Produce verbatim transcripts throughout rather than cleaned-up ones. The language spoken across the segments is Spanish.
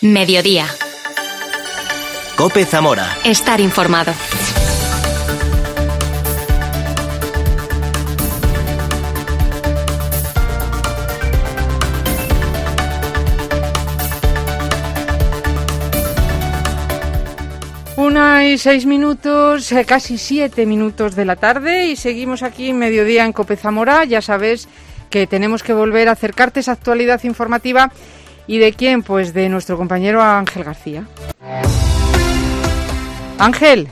Mediodía. COPE Zamora. Estar informado. Una y seis minutos, eh, casi siete minutos de la tarde, y seguimos aquí en Mediodía en COPE Zamora. Ya sabes que tenemos que volver a acercarte esa actualidad informativa. ¿Y de quién? Pues de nuestro compañero Ángel García. Ángel.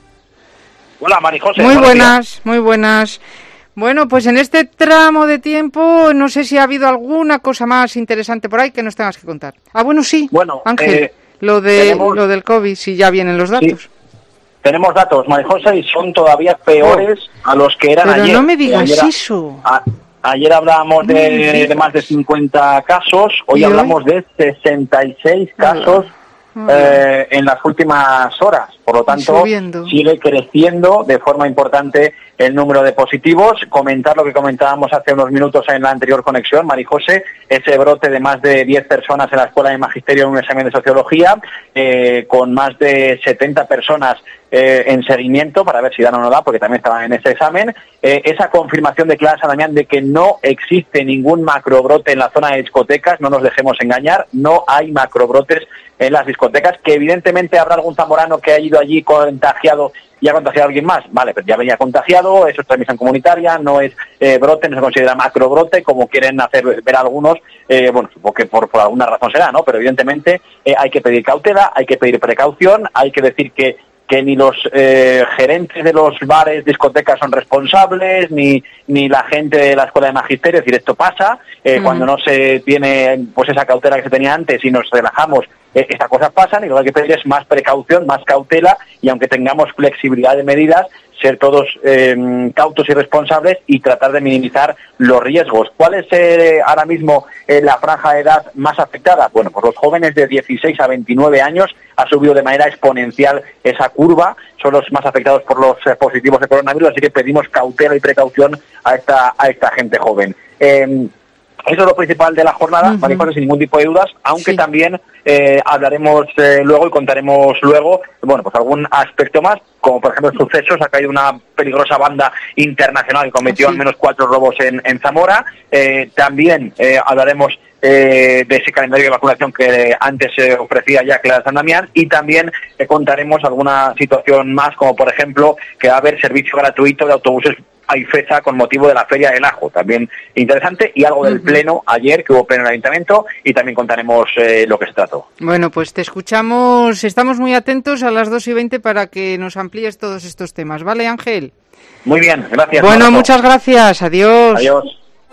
Hola, Marijose. Muy buenas, muy buenas. Bueno, pues en este tramo de tiempo no sé si ha habido alguna cosa más interesante por ahí que nos tengas que contar. Ah, bueno, sí, bueno, Ángel, eh, lo de tenemos... lo del COVID, si ya vienen los datos. Sí. Tenemos datos, Marijose, y son todavía peores oh. a los que eran Pero ayer. Pero no me digas ayer, eso. A, ayer hablábamos de, de más de cincuenta casos, hoy hablamos hoy? de sesenta y seis casos oh. eh, en las últimas horas. Por lo tanto, Subiendo. sigue creciendo de forma importante el número de positivos. Comentar lo que comentábamos hace unos minutos en la anterior conexión, Marijose, ese brote de más de diez personas en la Escuela de Magisterio en un examen de Sociología, eh, con más de setenta personas eh, en seguimiento para ver si dan o no da, porque también estaban en ese examen. Eh, esa confirmación de Clara San Damián de que no existe ningún macrobrote en la zona de discotecas, no nos dejemos engañar, no hay macrobrotes en las discotecas, que evidentemente habrá algún zamorano que ha ido allí contagiado y ha contagiado a alguien más, vale, pero ya venía contagiado, eso es transmisión comunitaria, no es eh, brote, no se considera macrobrote, como quieren hacer ver algunos, eh, bueno, supongo que por, por alguna razón será, ¿no? Pero evidentemente eh, hay que pedir cautela, hay que pedir precaución, hay que decir que que ni los eh, gerentes de los bares, discotecas son responsables, ni ni la gente de la Escuela de Magisterio, es decir, esto pasa, eh, uh-huh. cuando no se tiene pues esa cautela que se tenía antes y nos relajamos, eh, estas cosas pasan, y lo que hay que pedir es más precaución, más cautela, y aunque tengamos flexibilidad de medidas, ser todos eh, cautos y responsables y tratar de minimizar los riesgos. ¿Cuál es eh, ahora mismo eh, la franja de edad más afectada? Bueno, pues los jóvenes de dieciséis a veintinueve años ha subido de manera exponencial esa curva, son los más afectados por los eh, positivos de coronavirus, así que pedimos cautela y precaución a esta, a esta gente joven. Eh, Eso es lo principal de la jornada, uh-huh. Marijose, sin ningún tipo de dudas, aunque sí. también eh, hablaremos eh, luego y contaremos luego, bueno, pues algún aspecto más, como por ejemplo sucesos. Ha caído una peligrosa banda internacional que cometió sí. al menos cuatro robos en, en Zamora. Eh, también eh, hablaremos eh, de ese calendario de vacunación que antes se eh, ofrecía ya Clara San Damián, y también eh, contaremos alguna situación más, como por ejemplo que va a haber servicio gratuito de autobuses hay fecha con motivo de la Feria del Ajo, también interesante, y algo del uh-huh. pleno ayer, que hubo pleno en el Ayuntamiento, y también contaremos eh, lo que se trató. Bueno, pues te escuchamos, estamos muy atentos a las dos y veinte para que nos amplíes todos estos temas, ¿vale, Ángel? Muy bien, gracias. Bueno, Marco. Muchas gracias, adiós. Adiós.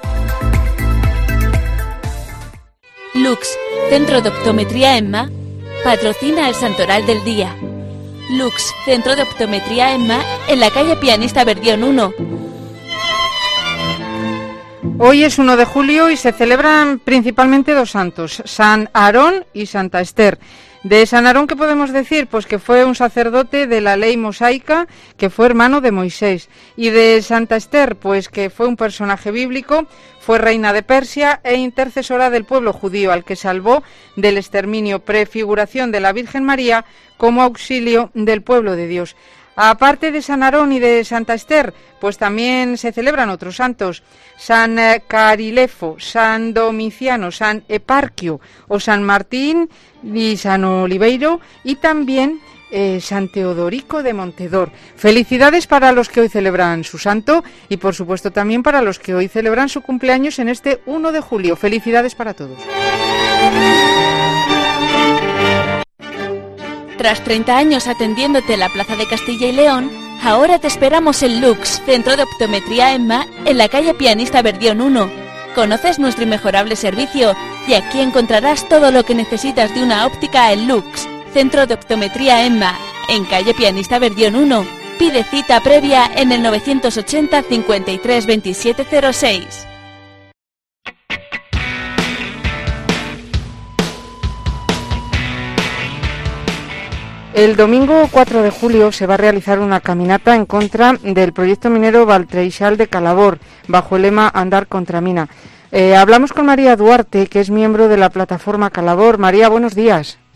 Lux, Centro de Optometría EMMA, patrocina el Santoral del Día. Lux, Centro de Optometría EMMA, en la calle Pianista Verdión uno. Hoy es uno de julio y se celebran principalmente dos santos, San Aarón y Santa Esther. De San Aarón, ¿qué podemos decir? Pues que fue un sacerdote de la ley mosaica, que fue hermano de Moisés. Y de Santa Esther, pues que fue un personaje bíblico, fue reina de Persia e intercesora del pueblo judío, al que salvó del exterminio, prefiguración de la Virgen María como auxilio del pueblo de Dios. Aparte de San Aarón y de Santa Esther, pues también se celebran otros santos, San Carilefo, San Domiciano, San Eparquio o San Martín y San Oliveiro, y también eh, San Teodorico de Montedor. Felicidades para los que hoy celebran su santo y por supuesto también para los que hoy celebran su cumpleaños en este uno de julio. Felicidades para todos. Tras treinta años atendiéndote en la Plaza de Castilla y León, ahora te esperamos en Lux, Centro de Optometría EMMA, en la calle Pianista Verdión uno. Conoces nuestro inmejorable servicio y aquí encontrarás todo lo que necesitas de una óptica en Lux, Centro de Optometría EMMA, en calle Pianista Verdión uno. Pide cita previa en el novecientos ochenta cincuenta y tres veintisiete cero seis. El domingo cuatro de julio se va a realizar una caminata en contra del proyecto minero Valtreixal de Calabor, bajo el lema Andar contra mina. Eh, hablamos con María Duarte, que es miembro de la plataforma Calabor. María, buenos días.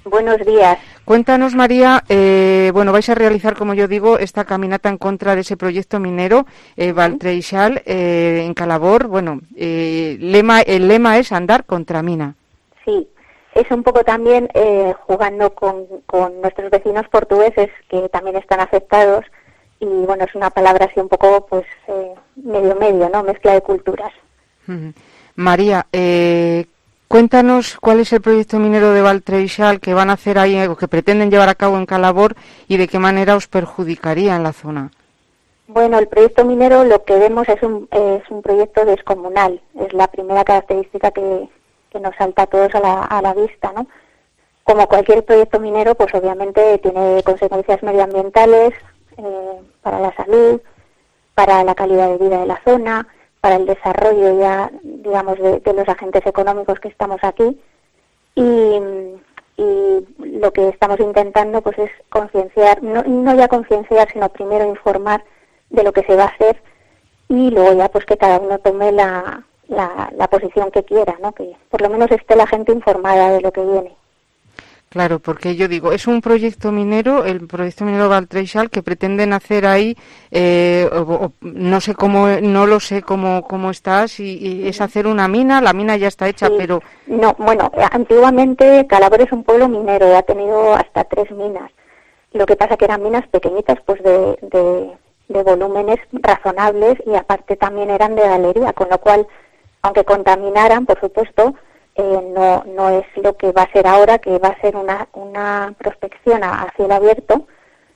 Buenos días. Cuéntanos, María, eh, bueno, vais a realizar, como yo digo, esta caminata en contra de ese proyecto minero, eh, Valtreixal, eh, en Calabor. Bueno, eh, lema, el lema es andar contra mina. Sí, es un poco también eh, jugando con, con nuestros vecinos portugueses, que también están afectados, y bueno, es una palabra así un poco, pues, eh, medio medio, ¿no? Mezcla de culturas. Uh-huh. María, eh, cuéntanos cuál es el proyecto minero de Valtreixal que van a hacer ahí, o que pretenden llevar a cabo en Calabor, y de qué manera os perjudicaría en la zona. Bueno, el proyecto minero, lo que vemos es un, es un proyecto descomunal. Es la primera característica que, que nos salta a todos a la, a la vista, ¿no? Como cualquier proyecto minero, pues obviamente tiene consecuencias medioambientales, eh, para la salud, para la calidad de vida de la zona, para el desarrollo ya, digamos, de, de los agentes económicos que estamos aquí. Y, y lo que estamos intentando, pues, es concienciar, no, no ya concienciar, sino primero informar de lo que se va a hacer, y luego ya, pues, que cada uno tome la, la, la posición que quiera, ¿no? Que por lo menos esté la gente informada de lo que viene. Claro, porque yo digo, es un proyecto minero, el proyecto minero Valtreixal, que pretenden hacer ahí, eh, o, o, no sé cómo, no lo sé cómo cómo estás, y, y es hacer una mina, la mina ya está hecha, sí. pero... No, bueno, antiguamente Calabor es un pueblo minero, ha tenido hasta tres minas. Lo que pasa que eran minas pequeñitas, pues de, de, de volúmenes razonables, y aparte también eran de galería, con lo cual, aunque contaminaran, por supuesto, Eh, no no es lo que va a ser ahora, que va a ser una una prospección a, a cielo abierto,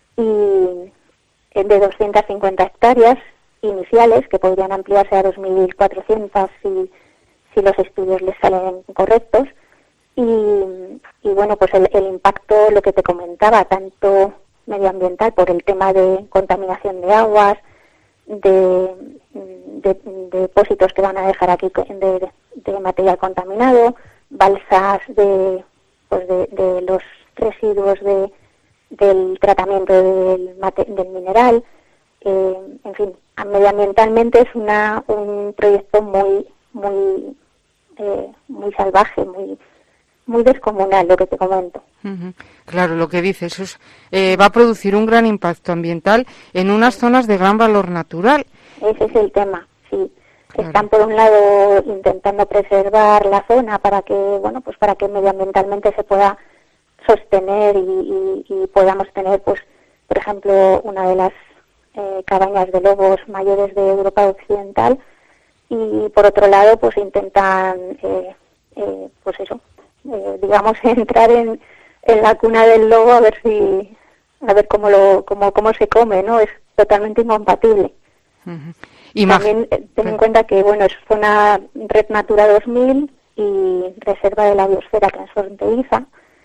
y de doscientas cincuenta hectáreas iniciales, que podrían ampliarse a dos mil cuatrocientas si, si los estudios les salen correctos. Y, y bueno, pues el, el impacto, lo que te comentaba, tanto medioambiental por el tema de contaminación de aguas, de, de, de depósitos que van a dejar aquí de, de material contaminado, balsas de, pues de, de los residuos de, del tratamiento del, del mineral, eh, en fin, medioambientalmente es una un proyecto muy muy eh, muy salvaje, muy muy descomunal, lo que te comento. Uh-huh. Claro, lo que dices, eso es, eh, va a producir un gran impacto ambiental en unas sí. zonas de gran valor natural. Ese es el tema, sí. Claro. Están por un lado intentando preservar la zona para que, bueno, pues para que medioambientalmente se pueda sostener y, y, y podamos tener, pues, por ejemplo, una de las eh, cabañas de lobos mayores de Europa Occidental, y por otro lado, pues intentan, eh, eh, pues eso, Eh, digamos, entrar en, en la cuna del lobo a ver si a ver cómo lo cómo cómo se come, ¿no? Es totalmente incompatible. Uh-huh. Imag- También eh, ten en cuenta que, bueno, es zona Red Natura dos mil y Reserva de la Biosfera Transfronteriza,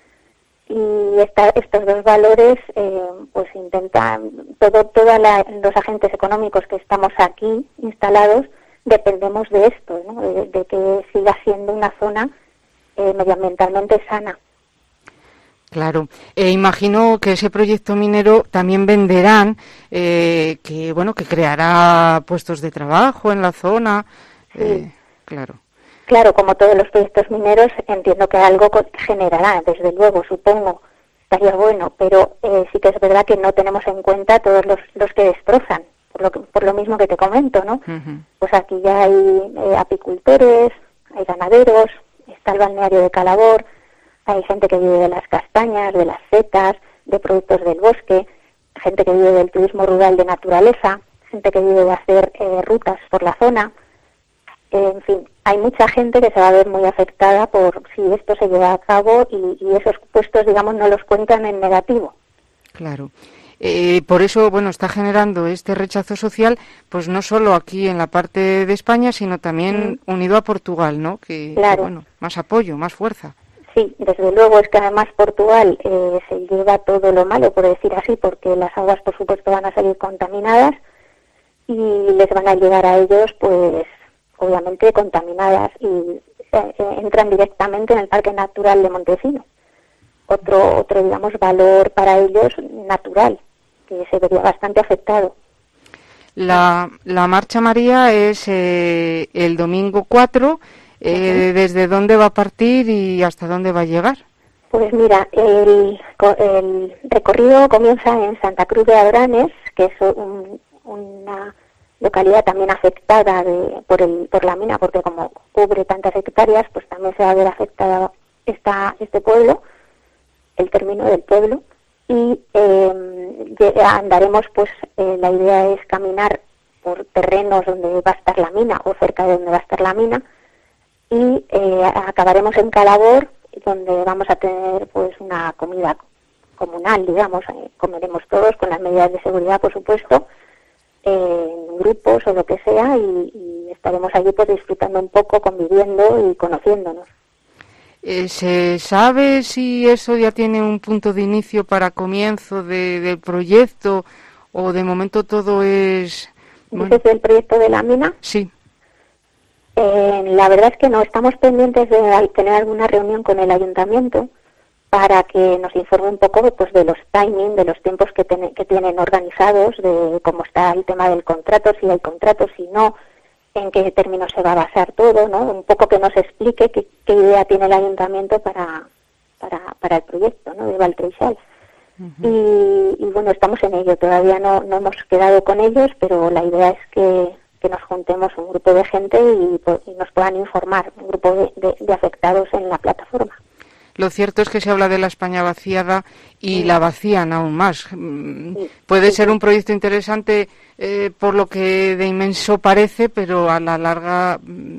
y esta, estos dos valores, eh, pues intentan, todo todos los agentes económicos que estamos aquí instalados dependemos de esto, ¿no? De, de que siga siendo una zona Eh, medioambientalmente sana. Claro, eh, imagino que ese proyecto minero también venderán, eh, que bueno, que creará puestos de trabajo en la zona. Sí. Eh, claro. Claro, como todos los proyectos mineros, entiendo que algo generará, desde luego, supongo, estaría bueno, pero eh, sí que es verdad que no tenemos en cuenta todos los, los que destrozan, por lo, que, por lo mismo que te comento, ¿no? Uh-huh. Pues aquí ya hay eh, apicultores, hay ganaderos, está el balneario de Calabor, hay gente que vive de las castañas, de las setas, de productos del bosque, gente que vive del turismo rural de naturaleza, gente que vive de hacer eh, rutas por la zona. Eh, en fin, hay mucha gente que se va a ver muy afectada por si esto se lleva a cabo, y, y esos puestos, digamos, no los cuentan en negativo. Claro. Eh, por eso, bueno, está generando este rechazo social, pues no solo aquí en la parte de España, sino también mm. unido a Portugal, ¿no? Que, claro. que, bueno, más apoyo, más fuerza. Sí, desde luego, es que además Portugal eh, se lleva todo lo malo, por decir así, porque las aguas, por supuesto, van a salir contaminadas y les van a llegar a ellos, pues, obviamente contaminadas, y eh, entran directamente en el Parque Natural de Montesino. Otro, otro, digamos, valor para ellos natural, que se vería bastante afectado. La, la marcha, María, es eh, el domingo cuatro. Eh, uh-huh. ¿Desde dónde va a partir y hasta dónde va a llegar? Pues mira, el, el recorrido comienza en Santa Cruz de Adranes, que es un, una localidad también afectada de, por, el, por la mina, porque como cubre tantas hectáreas, pues también se va a ver afectado esta, este pueblo, el término del pueblo, y eh, andaremos, pues eh, la idea es caminar por terrenos donde va a estar la mina o cerca de donde va a estar la mina, y eh, acabaremos en Calabor, donde vamos a tener pues una comida comunal, digamos, eh, comeremos todos con las medidas de seguridad, por supuesto, eh, en grupos o lo que sea, y, y estaremos allí pues disfrutando un poco, conviviendo y conociéndonos. Eh, ¿Se sabe si eso ya tiene un punto de inicio para comienzo de, del proyecto o de momento todo es... Bueno. ¿Dices del proyecto de la mina? Sí. Eh, la verdad es que no, estamos pendientes de tener alguna reunión con el ayuntamiento para que nos informe un poco pues de los timings, de los tiempos que, ten, que tienen organizados, de cómo está el tema del contrato, si hay contrato, si no, en qué términos se va a basar todo, ¿no? Un poco que nos explique qué, qué idea tiene el ayuntamiento para, para, para el proyecto, ¿no?, de Valtreixal. Uh-huh. y, y bueno, estamos en ello, todavía no, no hemos quedado con ellos, pero la idea es que que nos juntemos un grupo de gente y, y nos puedan informar, un grupo de, de, de afectados en la plataforma. Lo cierto es que se habla de la España vaciada y sí. la vacían aún más. Sí, Puede sí, ser sí. un proyecto interesante eh, por lo que de inmenso parece, pero a la larga...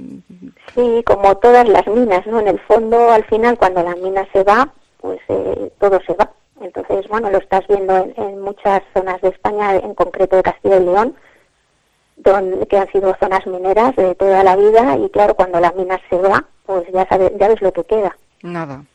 Sí, como todas las minas, ¿no? En el fondo, al final, cuando la mina se va, pues eh, todo se va. Entonces, bueno, lo estás viendo en, en muchas zonas de España, en concreto de Castilla y León, donde, que han sido zonas mineras de toda la vida, y claro, cuando la mina se va, pues ya sabes, ya ves lo que queda. Nada.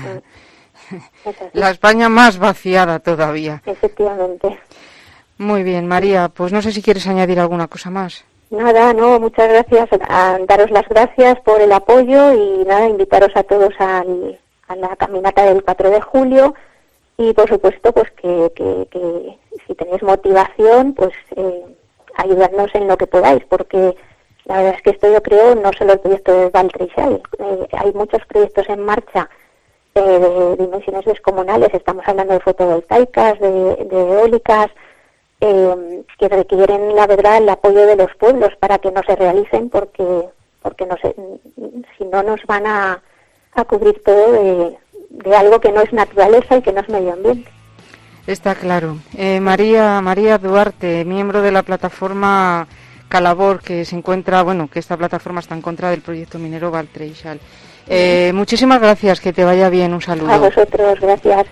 Sí. La España más vaciada todavía. Efectivamente. Muy bien, María, pues no sé si quieres añadir alguna cosa más. Nada, no, muchas gracias, a, daros las gracias por el apoyo y nada, invitaros a todos al, a la caminata del cuatro de julio y por supuesto pues que, que, que si tenéis motivación, pues... Eh, ayudarnos en lo que podáis, porque la verdad es que esto yo creo no solo el proyecto de Valtreixal, eh, hay muchos proyectos en marcha eh, de dimensiones descomunales, estamos hablando de fotovoltaicas, de, de eólicas, eh, que requieren la verdad el apoyo de los pueblos para que no se realicen, porque porque no se, si no nos van a, a cubrir todo de, de algo que no es naturaleza y que no es medio ambiente. Está claro. Eh, María María Duarte, miembro de la plataforma Calabor, que se encuentra, bueno, que esta plataforma está en contra del proyecto minero Valtreixal. Eh, muchísimas gracias, que te vaya bien, un saludo. A vosotros, gracias.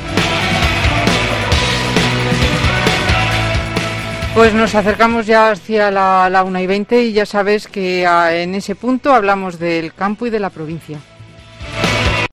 Pues nos acercamos ya hacia la, la una y veinte y ya sabes que a, en ese punto hablamos del campo y de la provincia.